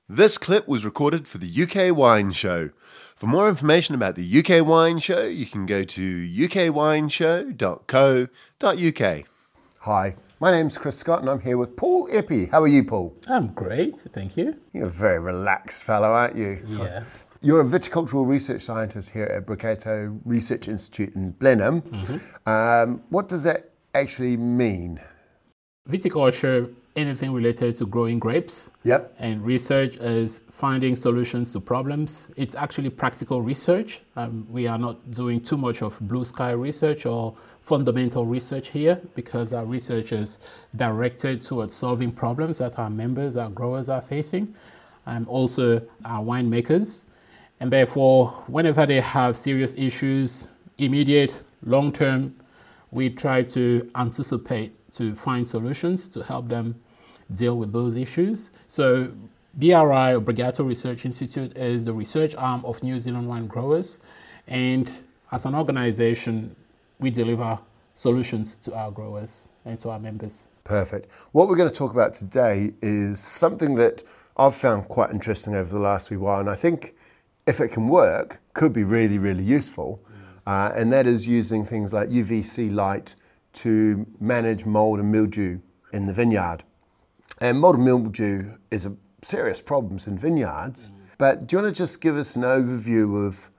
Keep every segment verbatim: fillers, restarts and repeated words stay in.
This clip was recorded for the U K Wine Show. For more information about the U K Wine Show, you can go to u k wine show dot co dot u k. Hi, my name's Chris Scott and I'm here with Paul Eppie. How are you, Paul? I'm great, thank you. You're a very relaxed fellow, aren't you? Yeah. You're a viticultural research scientist here at Brichetto Research Institute in Blenheim. Mm-hmm. Um, what does that actually mean? Viticulture, anything related to growing grapes. Yep. And research is finding solutions to problems. It's actually practical research. Um, we are not doing too much of blue sky research or fundamental research here because our research is directed towards solving problems that our members, our growers are facing, and also our winemakers. And therefore, whenever they have serious issues, immediate, long-term, we try to anticipate to find solutions to help them deal with those issues. So B R I, or Brichetto Research Institute, is the research arm of New Zealand Wine Growers. And as an organization, we deliver solutions to our growers and to our members. Perfect. What we're going to talk about today is something that I've found quite interesting over the last wee while, and I think if it can work, could be really, really useful. Uh, and that is using things like U V C light to manage mold and mildew in the vineyard. And mold and mildew is a serious problem in vineyards. Mm. But do you want to just give us an overview of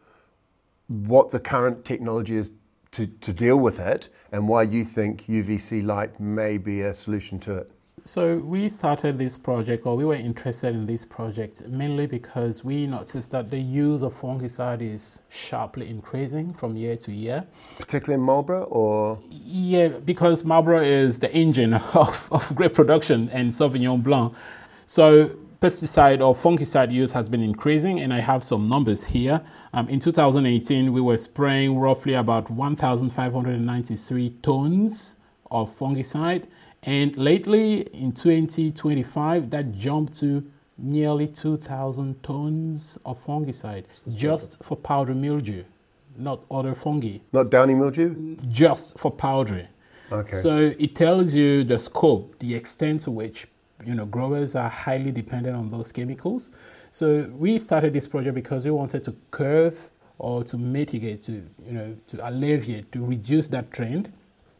what the current technology is to, to deal with it and why you think U V C light may be a solution to it? So we started this project, or we were interested in this project, mainly because we noticed that the use of fungicide is sharply increasing from year to year. Particularly in Marlborough, or? Yeah, because Marlborough is the engine of, of grape production and Sauvignon Blanc. So pesticide or fungicide use has been increasing, and I have some numbers here. Um, in two thousand eighteen, we were spraying roughly about one thousand five hundred ninety-three tons of fungicide. And lately, in twenty twenty-five, that jumped to nearly two thousand tons of fungicide just for powdery mildew, not other fungi. Not downy mildew? Just for powdery. Okay. So it tells you the scope, the extent to which you know growers are highly dependent on those chemicals. So we started this project because we wanted to curb or to mitigate, to you know, to alleviate, to reduce that trend.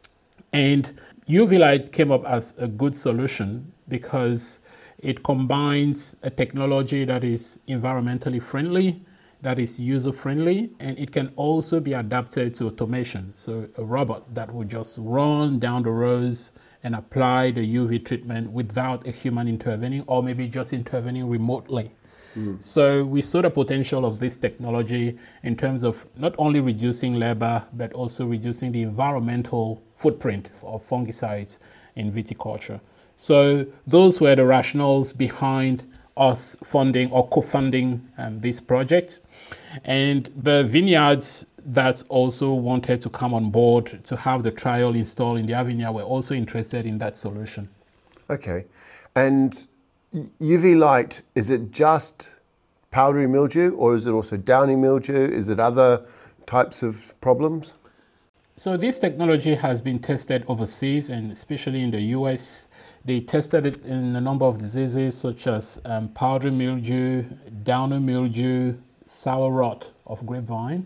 And U V light came up as a good solution because it combines a technology that is environmentally friendly, that is user-friendly, and it can also be adapted to automation. So a robot that would just run down the rows and apply the U V treatment without a human intervening, or maybe just intervening remotely. Mm. So we saw the potential of this technology in terms of not only reducing labor, but also reducing the environmental footprint of fungicides in viticulture. So those were the rationales behind us funding or co-funding um, this project. And the vineyards that also wanted to come on board to have the trial installed in their vineyard were also interested in that solution. Okay. And U V light, is it just powdery mildew, or is it also downy mildew? Is it other types of problems? So this technology has been tested overseas, and especially in the U S. They tested it in a number of diseases such as um, powdery mildew, downy mildew, sour rot of grapevine.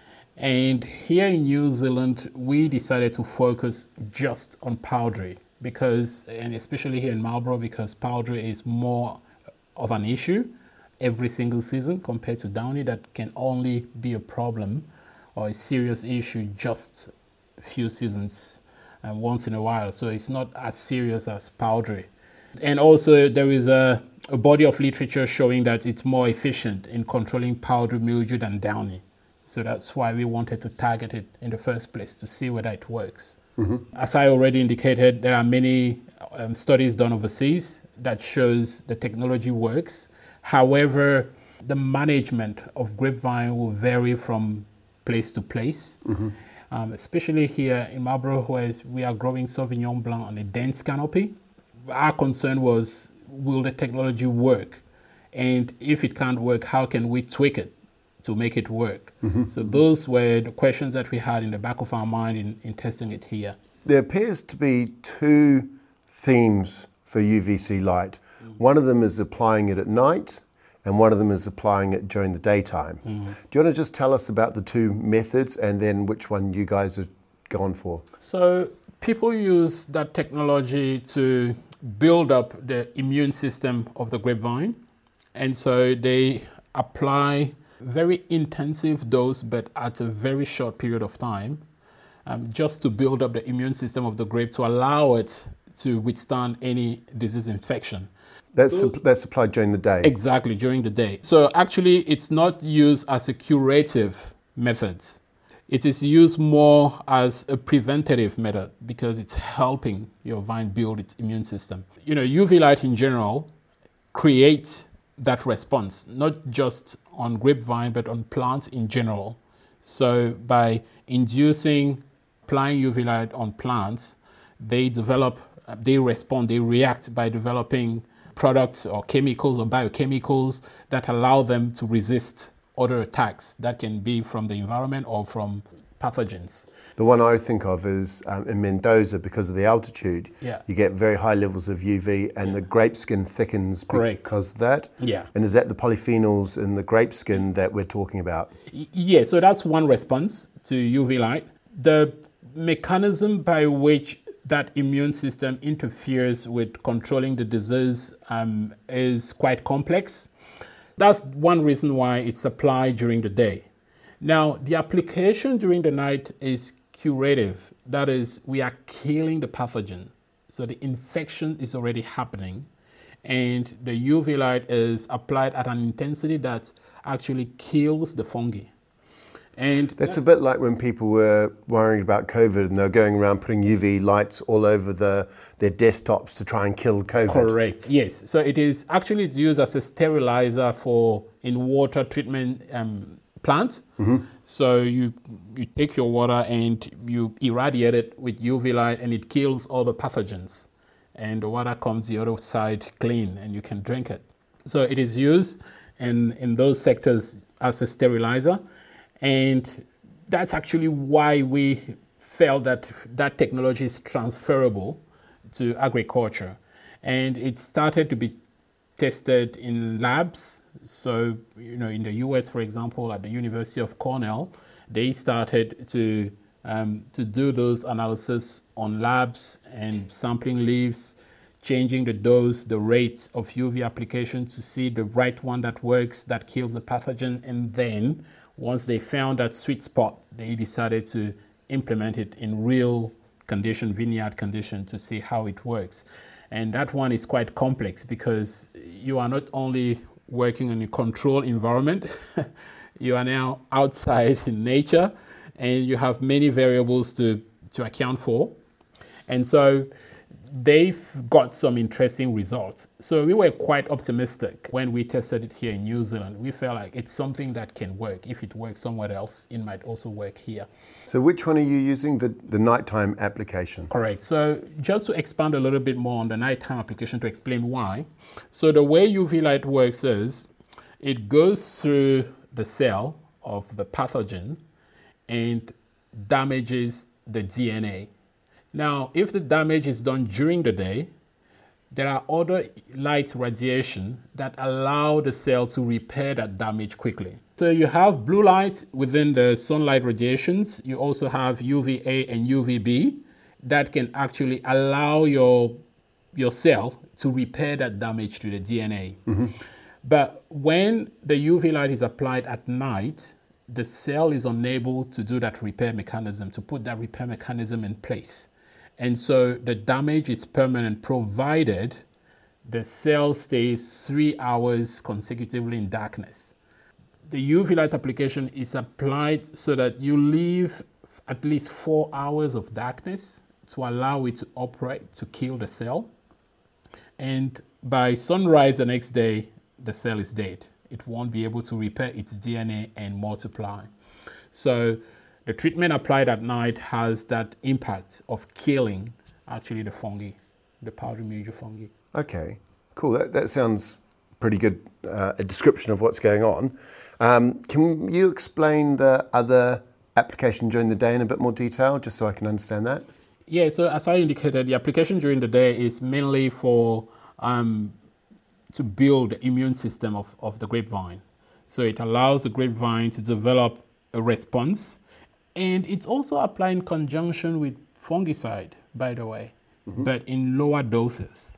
And here in New Zealand, we decided to focus just on powdery because, and especially here in Marlborough, because powdery is more of an issue every single season compared to downy that can only be a problem or a serious issue just a few seasons and once in a while. So it's not as serious as powdery. And also there is a, a body of literature showing that it's more efficient in controlling powdery mildew than downy. So that's why we wanted to target it in the first place, to see whether it works. Mm-hmm. As I already indicated, there are many um, studies done overseas that shows the technology works. However, the management of grapevine will vary from place to place, mm-hmm. um, especially here in Marlborough, where we are growing Sauvignon Blanc on a dense canopy. Our concern was, will the technology work? And if it can't work, how can we tweak it to make it work? Mm-hmm. So those were the questions that we had in the back of our mind in, in testing it here. There appears to be two themes for U V C light. Mm-hmm. One of them is applying it at night, and one of them is applying it during the daytime. Mm. Do you want to just tell us about the two methods and then which one you guys have gone for? So people use that technology to build up the immune system of the grapevine. And so they apply very intensive dose, but at a very short period of time, um, just to build up the immune system of the grape to allow it to withstand any disease infection. That's, so, that's applied during the day? Exactly, during the day. So actually, it's not used as a curative method. It is used more as a preventative method because it's helping your vine build its immune system. You know, U V light in general creates that response, not just on grapevine, but on plants in general. So by inducing, applying U V light on plants, they develop, they respond, they react by developing products or chemicals or biochemicals that allow them to resist other attacks that can be from the environment or from pathogens. The one I think of is um, in Mendoza, because of the altitude, yeah. you get very high levels of U V and yeah. the grape skin thickens Correct. because of that. Yeah. And is that the polyphenols in the grape skin that we're talking about? Y- yeah, so that's one response to U V light. The mechanism by which that immune system interferes with controlling the disease um, is quite complex. That's one reason why it's applied during the day. Now, the application during the night is curative. That is, we are killing the pathogen. So the infection is already happening, and the U V light is applied at an intensity that actually kills the fungi. And that's that, a bit like when people were worrying about COVID and they're going around putting U V lights all over the, their desktops to try and kill COVID. Correct, yes. So it is actually used as a sterilizer for in water treatment um, plants. Mm-hmm. So you you take your water and you irradiate it with U V light and it kills all the pathogens. And the water comes the other side clean and you can drink it. So it is used in, in those sectors as a sterilizer. And that's actually why we felt that that technology is transferable to agriculture. And it started to be tested in labs. So, you know, in the U S, for example, at the University of Cornell, they started to um, to do those analysis on labs and sampling leaves, changing the dose, the rates of U V application to see the right one that works, that kills the pathogen, and then once they found that sweet spot, they decided to implement it in real condition, vineyard condition, to see how it works. And that one is quite complex because you are not only working in a controlled environment, you are now outside in nature, and you have many variables to, to account for. And so they've got some interesting results. So we were quite optimistic when we tested it here in New Zealand. We felt like it's something that can work. If it works somewhere else, it might also work here. So which one are you using, the, the nighttime application? Correct. So just to expand a little bit more on the nighttime application to explain why. So the way U V light works is it goes through the cell of the pathogen and damages the D N A. Now, if the damage is done during the day, there are other light radiation that allow the cell to repair that damage quickly. So you have blue light within the sunlight radiations. You also have U V A and U V B that can actually allow your, your cell to repair that damage to the D N A. Mm-hmm. But when the U V light is applied at night, the cell is unable to do that repair mechanism, to put that repair mechanism in place. And so the damage is permanent, provided the cell stays three hours consecutively in darkness. The U V light application is applied so that you leave at least four hours of darkness to allow it to operate, to kill the cell. And by sunrise the next day, the cell is dead. It won't be able to repair its D N A and multiply. So the treatment applied at night has that impact of killing actually the fungi, the powdery mildew fungi. Okay, cool. That, that sounds pretty good, uh, a description of what's going on. Um, can you explain the other application during the day in a bit more detail, just so I can understand that? Yeah, so as I indicated, the application during the day is mainly for um, to build the immune system of, of the grapevine. So it allows the grapevine to develop a response. And it's also applied in conjunction with fungicide, by the way, mm-hmm. but in lower doses.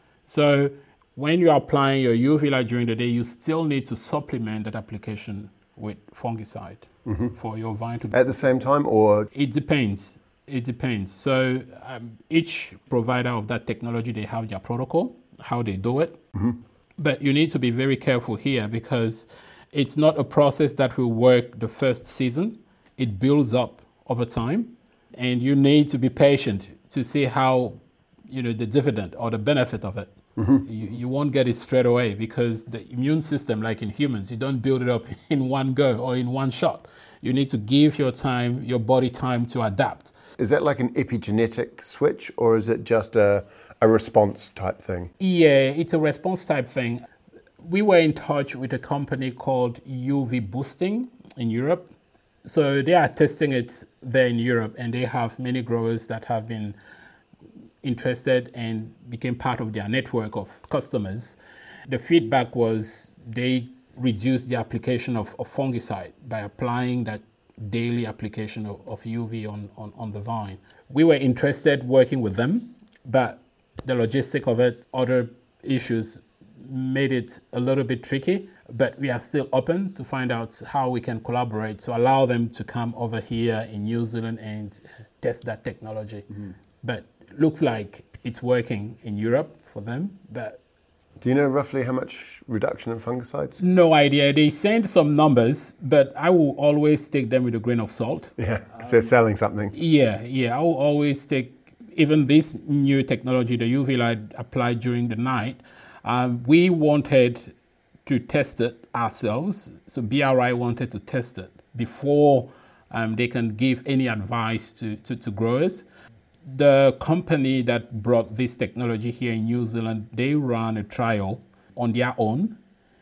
So when you're applying your U V light during the day, you still need to supplement that application with fungicide mm-hmm. for your vine to... At the same time, or...? It depends. It depends. So um, each provider of that technology, they have their protocol, how they do it. Mm-hmm. But you need to be very careful here because it's not a process that will work the first season. It builds up over time, and you need to be patient to see how, you know, the dividend or the benefit of it. Mm-hmm. You, you won't get it straight away because the immune system, like in humans, you don't build it up in one go or in one shot. You need to give your time, your body time to adapt. Is that like an epigenetic switch, or is it just a, a response type thing? Yeah, it's a response type thing. We were in touch with a company called U V Boosting in Europe. So they are testing it there in Europe, and they have many growers that have been interested and became part of their network of customers. The feedback was they reduced the application of, of fungicide by applying that daily application of, of U V on, on, on the vine. We were interested working with them, but the logistic of it, other issues made it a little bit tricky, but we are still open to find out how we can collaborate to allow them to come over here in New Zealand and test that technology. Mm-hmm. But it looks like it's working in Europe for them, but... Do you know roughly how much reduction in fungicides? No idea. They send some numbers, but I will always take them with a grain of salt. Yeah, because um, they're selling something. Yeah, yeah. I will always take even this new technology, the U V light applied during the night. Um, we wanted to test it ourselves. So B R I wanted to test it before um, they can give any advice to, to, to growers. The company that brought this technology here in New Zealand, they ran a trial on their own,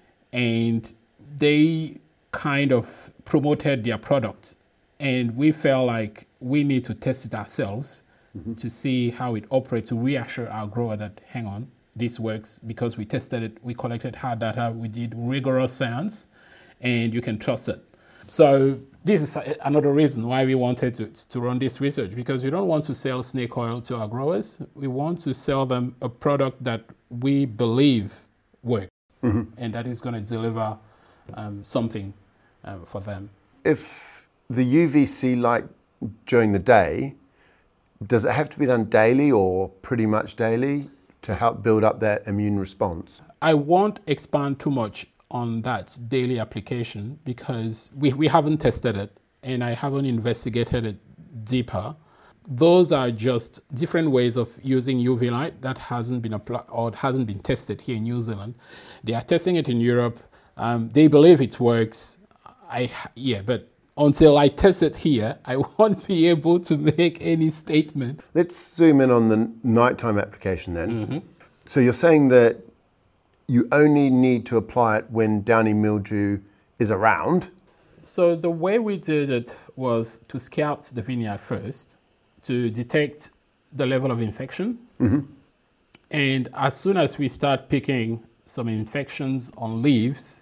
and they kind of promoted their product. And we felt like we need to test it ourselves mm-hmm. to see how it operates, to reassure our grower that, hang on, this works because we tested it, we collected hard data, we did rigorous science, and you can trust it. So this is another reason why we wanted to, to run this research, because we don't want to sell snake oil to our growers. We want to sell them a product that we believe works mm-hmm. and that is going to deliver um, something um, for them. If the U V C light during the day, does it have to be done daily or pretty much daily to help build up that immune response? I won't expand too much on that daily application because we, we haven't tested it and I haven't investigated it deeper. Those are just different ways of using U V light that hasn't been applied or hasn't been tested here in New Zealand. They are testing it in Europe. Um, they believe it works. I yeah, but until I test it here, I won't be able to make any statement. Let's zoom in on the nighttime application then. Mm-hmm. So you're saying that you only need to apply it when downy mildew is around? So the way we did it was to scout the vineyard first to detect the level of infection. Mm-hmm. And as soon as we start picking some infections on leaves,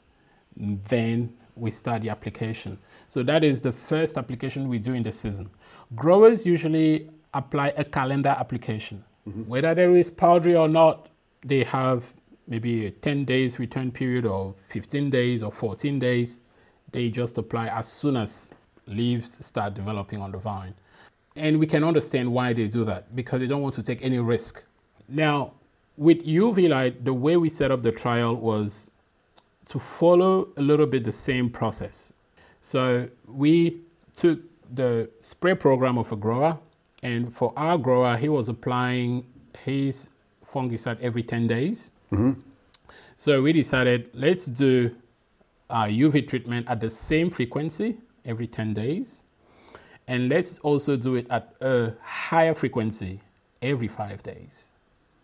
then we start the application. So that is the first application we do in the season. Growers usually apply a calendar application. Mm-hmm. Whether there is powdery or not, they have maybe a ten days return period or fifteen days or fourteen days. They just apply as soon as leaves start developing on the vine. And we can understand why they do that, because they don't want to take any risk. Now, with U V light, the way we set up the trial was to follow a little bit the same process. So we took the spray program of a grower, and for our grower, he was applying his fungicide every ten days. Mm-hmm. So we decided, let's do our U V treatment at the same frequency every ten days. And let's also do it at a higher frequency every five days.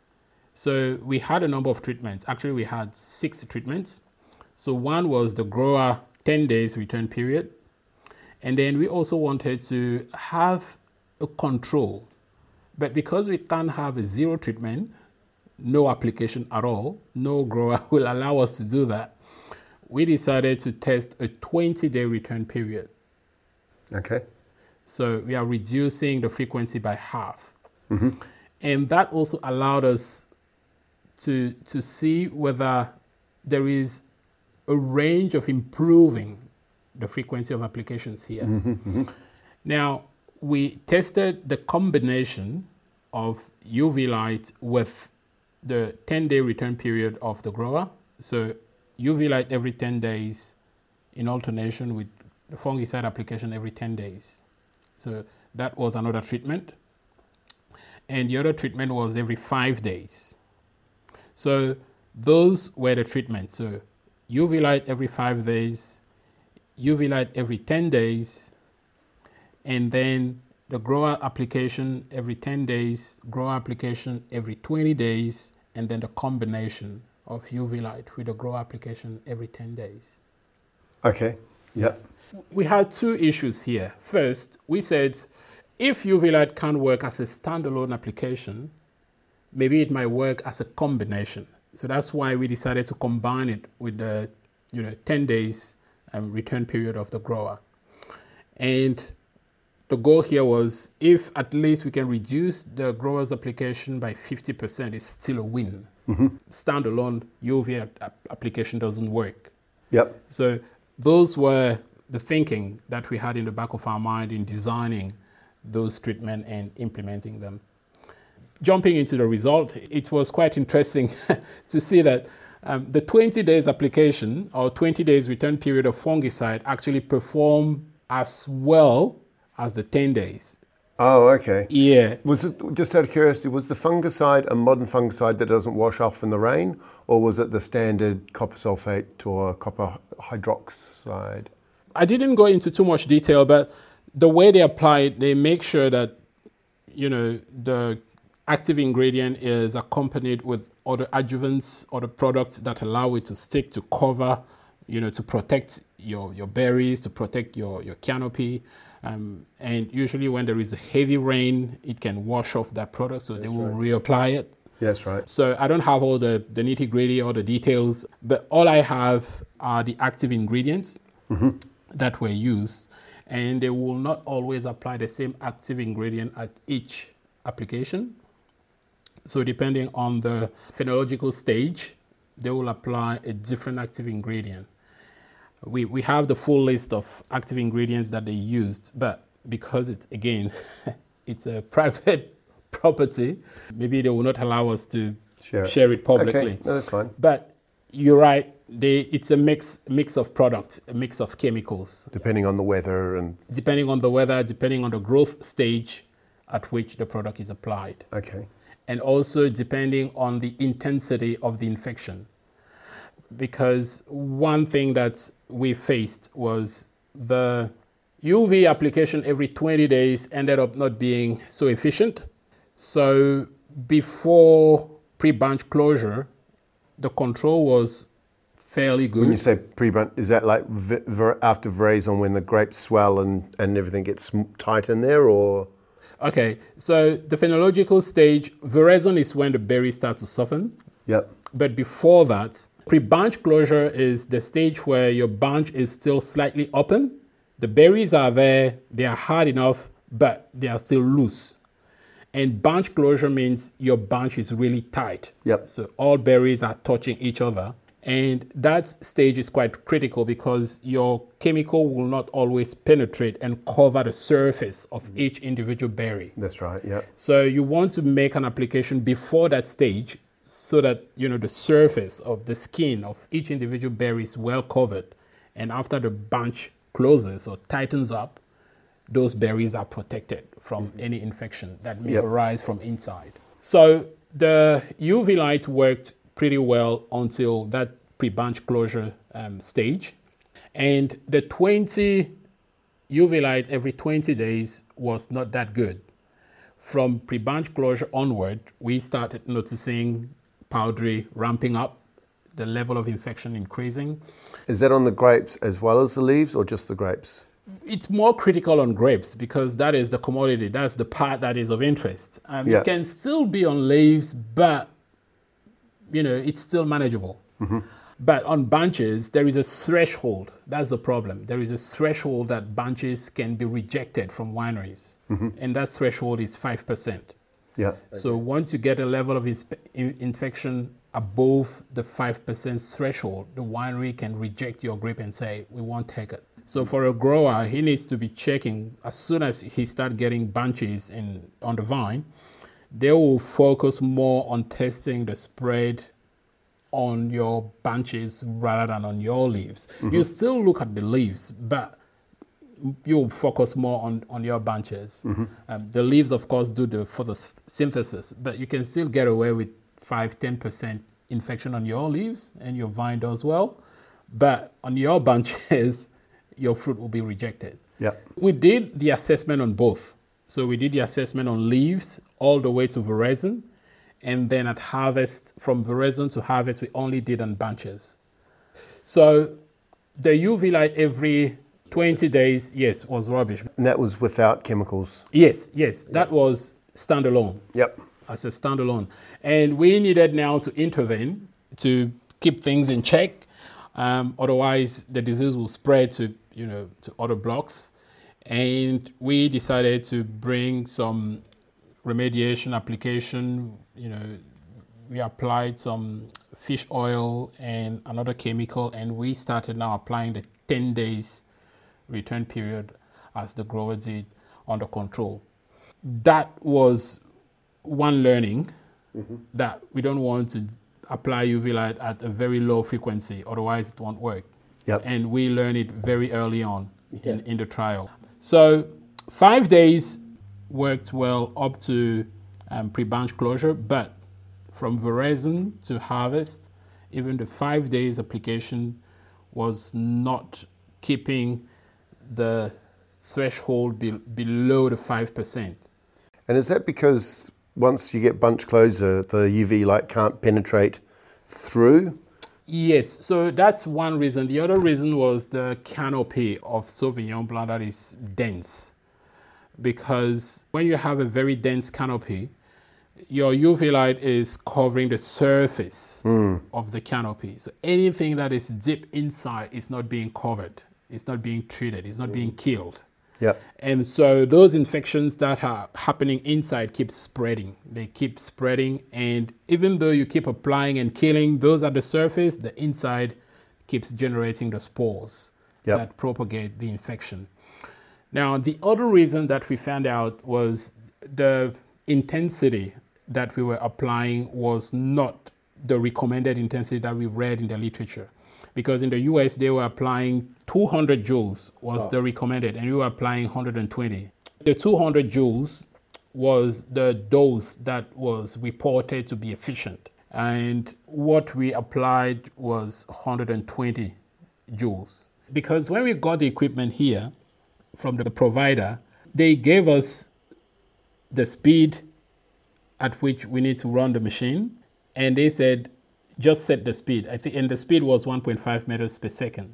So we had a number of treatments. Actually, we had six treatments. So one was the grower ten days return period. And then we also wanted to have a control. But because we can't have a zero treatment, no application at all, no grower will allow us to do that, we decided to test a twenty-day return period. Okay. So we are reducing the frequency by half. Mm-hmm. And that also allowed us to, to see whether there is a range of improving the frequency of applications here. Mm-hmm, mm-hmm. Now, we tested the combination of U V light with the ten-day return period of the grower. So U V light every ten days in alternation with the fungicide application every ten days. So that was another treatment. And the other treatment was every five days. So those were the treatments. So U V light every five days, U V light every ten days, and then the grower application every ten days, grower application every twenty days, and then the combination of U V light with the grower application every ten days. Okay, yep. We had two issues here. First, we said if U V light can't work as a standalone application, maybe it might work as a combination. So that's why we decided to combine it with the you know, ten days um, return period of the grower. And the goal here was if at least we can reduce the grower's application by fifty percent, it's still a win. Mm-hmm. Standalone U V application doesn't work. Yep. So those were the thinking that we had in the back of our mind in designing those treatments and implementing them. Jumping into the result, it was quite interesting to see that um, the twenty days application or twenty days return period of fungicide actually performed as well as the ten days. Oh, okay. Yeah. Was it, just out of curiosity, was the fungicide a modern fungicide that doesn't wash off in the rain, or was it the standard copper sulfate or copper hydroxide? I didn't go into too much detail, but the way they apply it, they make sure that, you know, the active ingredient is accompanied with other adjuvants, other products that allow it to stick, to cover, you know, to protect your, your berries, to protect your, your canopy. Um, and usually when there is a heavy rain, it can wash off that product, so That's they will right. reapply it. Yes, right. So I don't have all the, the nitty-gritty or the details, but all I have are the active ingredients mm-hmm. that were used, and they will not always apply the same active ingredient at each application. So depending on the phenological stage, they will apply a different active ingredient. We we have the full list of active ingredients that they used, but because it's, again, it's a private property, maybe they will not allow us to share it, share it publicly. Okay, no, that's fine. But you're right, they, it's a mix mix of products, a mix of chemicals. Depending on the weather and... Depending on the weather, depending on the growth stage at which the product is applied. Okay. And also depending on the intensity of the infection. Because one thing that we faced was the U V application every twenty days ended up not being so efficient. So before pre-bunch closure, the control was fairly good. When you say pre-bunch, is that like v- ver- after veraison when the grapes swell and, and everything gets tight in there, or...? Okay, so the phenological stage, veraison is when the berries start to soften. Yep. But before that, pre-bunch closure is the stage where your bunch is still slightly open. The berries are there, they are hard enough, but they are still loose. And bunch closure means your bunch is really tight. Yep. So all berries are touching each other. And that stage is quite critical because your chemical will not always penetrate and cover the surface of each individual berry. That's right, yeah. So you want to make an application before that stage so that, you know, the surface of the skin of each individual berry is well covered. And after the bunch closes or tightens up, those berries are protected from mm-hmm. any infection that may yep. arise from inside. So the U V light worked pretty well until that pre-bunch closure um, stage. And the twenty U V light every twenty days was not that good. From pre-bunch closure onward, we started noticing powdery ramping up, the level of infection increasing. Is that on the grapes as well as the leaves, or just the grapes? It's more critical on grapes because that is the commodity. That's the part that is of interest. Um, yeah. It can still be on leaves, but you know, it's still manageable. Mm-hmm. But on bunches, there is a threshold. That's the problem. There is a threshold that bunches can be rejected from wineries. Mm-hmm. And that threshold is five percent. Yeah. So once you get a level of inspe- in- infection above the five percent threshold, the winery can reject your grape and say, we won't take it. So for a grower, he needs to be checking as soon as he starts getting bunches in on the vine. They will focus more on testing the spread on your bunches rather than on your leaves. Mm-hmm. You still look at the leaves, but you'll focus more on, on your bunches. Mm-hmm. Um, the leaves, of course, do the photosynthesis, but you can still get away with five to ten percent infection on your leaves, and your vine does well. But on your bunches, your fruit will be rejected. Yeah. We did the assessment on both. So we did the assessment on leaves all the way to veraison. And then at harvest, from veraison to harvest, we only did on bunches. So the U V light every twenty days, yes, was rubbish. And that was without chemicals? Yes, yes. That was standalone. Yep. As a standalone. And we needed now to intervene to keep things in check. Um, otherwise, the disease will spread to, you know, to other blocks. And we decided to bring some remediation application. You know, we applied some fish oil and another chemical, and we started now applying the ten days return period as the grower did under control. That was one learning, mm-hmm. that we don't want to apply U V light at a very low frequency, otherwise it won't work. Yep. And we learned it very early on yeah. in, in the trial. So five days worked well up to um, pre-bunch closure, but from veraison to harvest, even the five days application was not keeping the threshold be- below the five percent. And is that because once you get bunch closure, the U V light can't penetrate through? Yes, so that's one reason. The other reason was the canopy of Sauvignon Blanc that is dense. Because when you have a very dense canopy, your U V light is covering the surface mm. of the canopy. So anything that is deep inside is not being covered. It's not being treated. It's not mm. being killed. Yep. And so those infections that are happening inside keep spreading. They keep spreading. And even though you keep applying and killing those at the surface, the inside keeps generating the spores yep. that propagate the infection. Now, the other reason that we found out was the intensity that we were applying was not the recommended intensity that we read in the literature. Because in the U S, they were applying two hundred joules was wow. the recommended, and we were applying one hundred twenty. The two hundred joules was the dose that was reported to be efficient. And what we applied was one hundred twenty joules. Because when we got the equipment here from the provider, they gave us the speed at which we need to run the machine. And they said, just set the speed. I think, and the speed was one point five meters per second.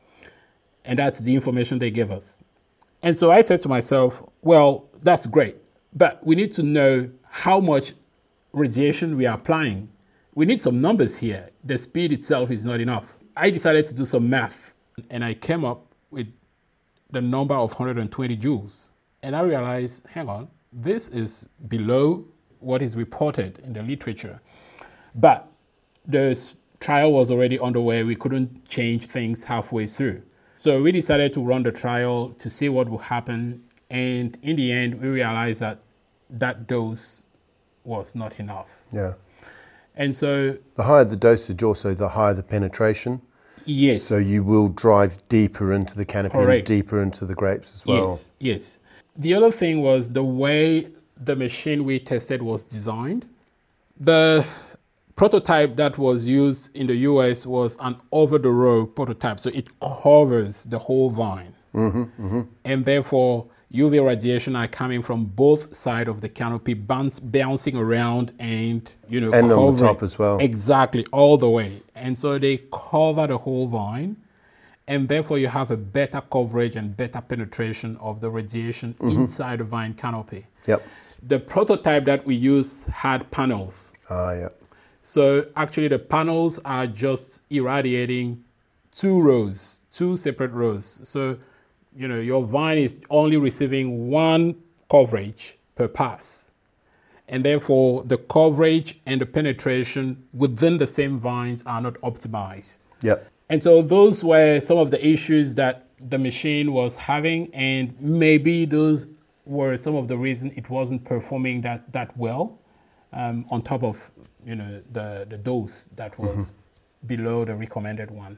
And that's the information they gave us. And so I said to myself, well, that's great, but we need to know how much radiation we are applying. We need some numbers here. The speed itself is not enough. I decided to do some math, and I came up with the number of one hundred twenty joules. And I realized, hang on, this is below what is reported in the literature. But the trial was already underway. We couldn't change things halfway through. So we decided to run the trial to see what would happen. And in the end, we realized that that dose was not enough. Yeah. And so... The higher the dosage, also the higher the penetration. Yes. So you will drive deeper into the canopy Correct. and deeper into the grapes as well. Yes, yes. The other thing was the way the machine we tested was designed. The prototype that was used in the U S was an over-the-row prototype, so it covers the whole vine. Mm-hmm, mm-hmm. And therefore, U V radiation are coming from both sides of the canopy, bounce, bouncing around and, you know, and on the covering- top as well. Exactly, all the way. And so they cover the whole vine, and therefore you have a better coverage and better penetration of the radiation mm-hmm. inside the vine canopy. Yep. The prototype that we used had panels. Ah, yeah. So actually the panels are just irradiating two rows, two separate rows. So, you know, your vine is only receiving one coverage per pass. And therefore the coverage and the penetration within the same vines are not optimized. Yep. And so those were some of the issues that the machine was having, and maybe those were some of the reasons it wasn't performing that, that well, um, on top of, you know, the, the dose that was mm-hmm. below the recommended one.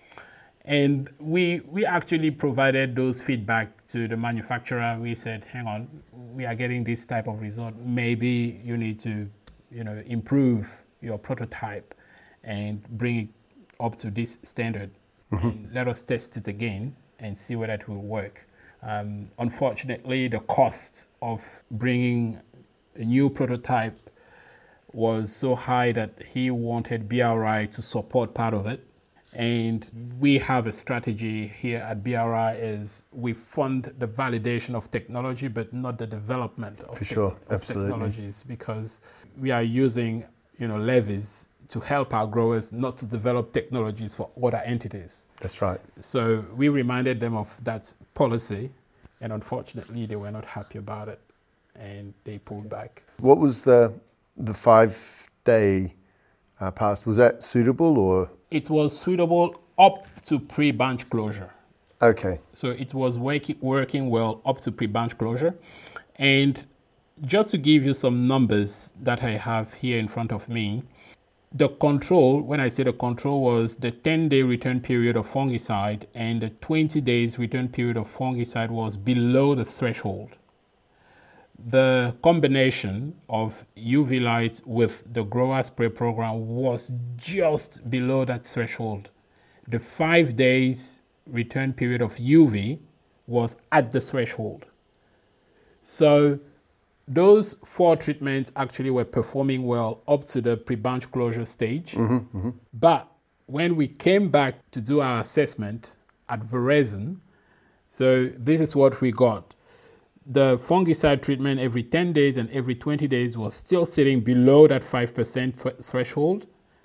And we we actually provided those feedback to the manufacturer. We said, hang on, we are getting this type of result. Maybe you need to, you know, improve your prototype and bring it up to this standard. Mm-hmm. And let us test it again and see whether it will work. Um, unfortunately, the cost of bringing a new prototype was so high that he wanted B R I to support part of it. And we have a strategy here at B R I is we fund the validation of technology, but not the development of, For sure. te- of Absolutely. technologies, because we are using, you know, levies to help our growers, not to develop technologies for other entities. That's right. So we reminded them of that policy, and unfortunately they were not happy about it, and they pulled back. What was the the five day uh, pass? Was that suitable or? It was suitable up to pre-bunch closure. Okay. So it was working working well up to pre-bunch closure. And just to give you some numbers that I have here in front of me, the control, when I say the control, was the ten-day return period of fungicide, and the twenty days return period of fungicide was below the threshold. The combination of U V light with the grower spray program was just below that threshold. The five days return period of U V was at the threshold. So those four treatments actually were performing well up to the pre-bunch closure stage. Mm-hmm, mm-hmm. But when we came back to do our assessment at Verizon, so this is what we got. The fungicide treatment every ten days and every twenty days was still sitting below that five percent th- threshold,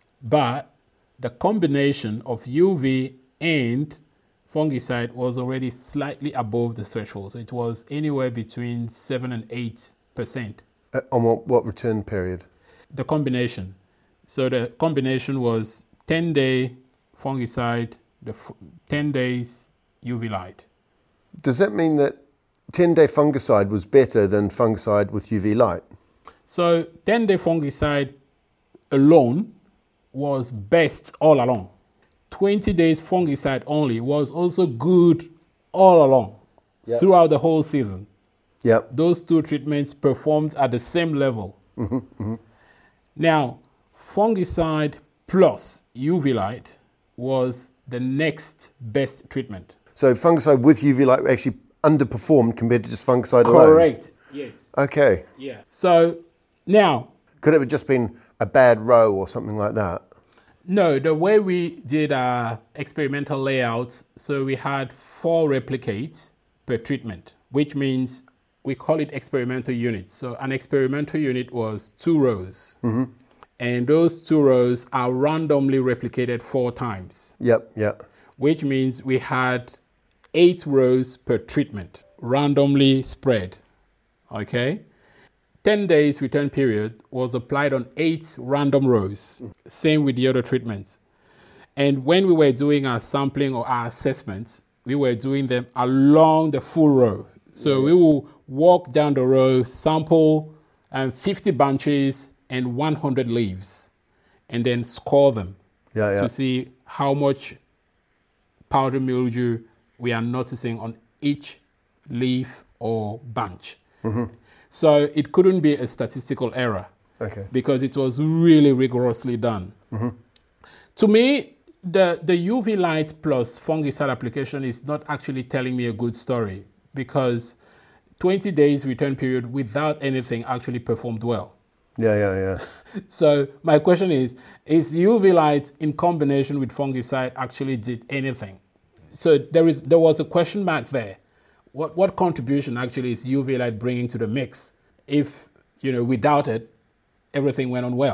but the combination of U V and fungicide was already slightly above the threshold. So it was anywhere between seven and eight percent. Uh, on what, what return period? The combination. So the combination was ten-day fungicide, the f- ten days U V light. Does that mean that ten-day fungicide was better than fungicide with U V light? So ten-day fungicide alone was best all along. twenty days fungicide only was also good all along, yep. throughout the whole season. Yep. Those two treatments performed at the same level. Mm-hmm, mm-hmm. Now, fungicide plus U V light was the next best treatment. So fungicide with U V light actually underperformed compared to just fungicide alone? Correct. Yes. Okay. Yeah. So now, could it have just been a bad row or something like that? No, the way we did our experimental layout, so we had four replicates per treatment, which means we call it experimental units. So an experimental unit was two rows. Mm-hmm. And those two rows are randomly replicated four times. Yep, yep. Which means we had eight rows per treatment, randomly spread. Okay? ten days return period was applied on eight random rows. Same with the other treatments. And when we were doing our sampling or our assessments, we were doing them along the full row. So yeah. we will walk down the row, sample um, fifty bunches and one hundred leaves, and then score them yeah, yeah. to see how much powdery mildew we are noticing on each leaf or bunch. Mm-hmm. So it couldn't be a statistical error, okay, because it was really rigorously done. Mm-hmm. To me, the, the U V light plus fungicide application is not actually telling me a good story, because twenty days return period without anything actually performed well. Yeah, yeah, yeah. So my question is, is U V light in combination with fungicide actually did anything? So there is there was a question mark there. What what contribution actually is U V light bringing to the mix if, you know, without it, everything went on well?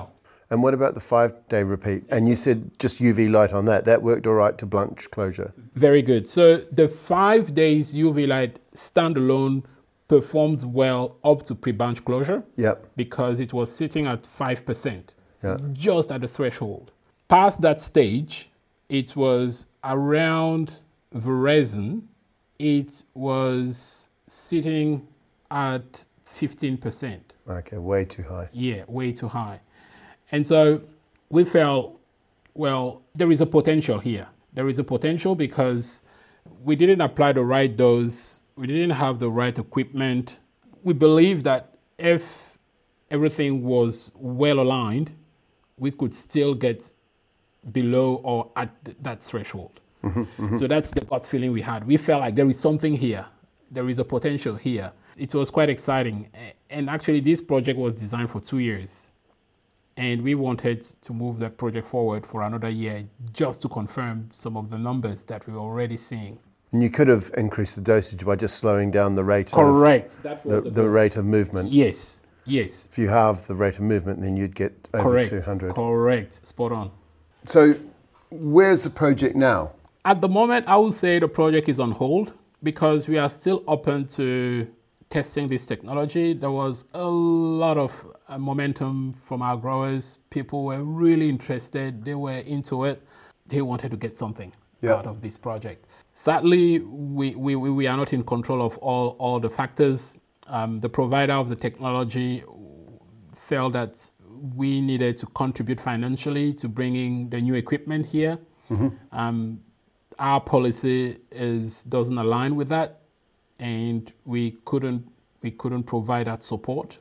And what about the five-day repeat? And you said just U V light on that. That worked all right to blanch closure. Very good. So the five days U V light standalone performed well up to pre-bunch closure. Yep. Because it was sitting at five percent, Yeah. just at the threshold. Past that stage, it was around Verizon, it was sitting at fifteen percent. Okay, way too high. Yeah, way too high. And so we felt, well, there is a potential here. There is a potential because we didn't apply the right dose. We didn't have the right equipment. We believe that if everything was well aligned, we could still get below or at that threshold. Mm-hmm, mm-hmm. So that's the gut feeling we had. We felt like there is something here. There is a potential here. It was quite exciting. And actually, this project was designed for two years. And we wanted to move that project forward for another year just to confirm some of the numbers that we were already seeing. And you could have increased the dosage by just slowing down the rate Correct. of That was the, the, the rate of movement. Yes, yes. If you halve the rate of movement, then you'd get over Correct. two hundred. Correct. Spot on. So where's the project now? At the moment, I would say the project is on hold because we are still open to testing this technology. There was a lot of uh, momentum from our growers. People were really interested. They were into it. They wanted to get something Yep. out of this project. Sadly, we, we, we are not in control of all, all the factors. Um, the provider of the technology felt that we needed to contribute financially to bringing the new equipment here. Mm-hmm. Um, our policy is doesn't align with that, and we couldn't we couldn't provide that support.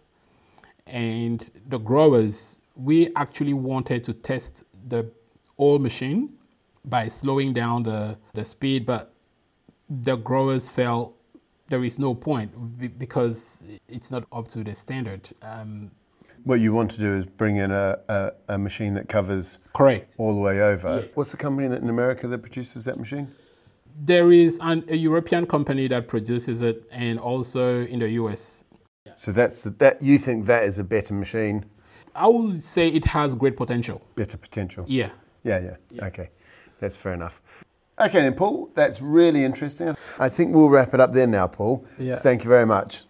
And the growers, we actually wanted to test the old machine by slowing down the, the speed, but the growers felt there is no point because it's not up to the standard. Um, What you want to do is bring in a, a, a machine that covers correct. all the way over. Yes. What's the company that in America that produces that machine? There is an, a European company that produces it, and also in the U S. So that's the, that you think that is a better machine, I would say it has great potential. better potential. Yeah. Yeah, yeah, yeah. Okay, that's fair enough. Okay then, Paul, that's really interesting. I think we'll wrap it up there now, Paul. Yeah. Thank you very much.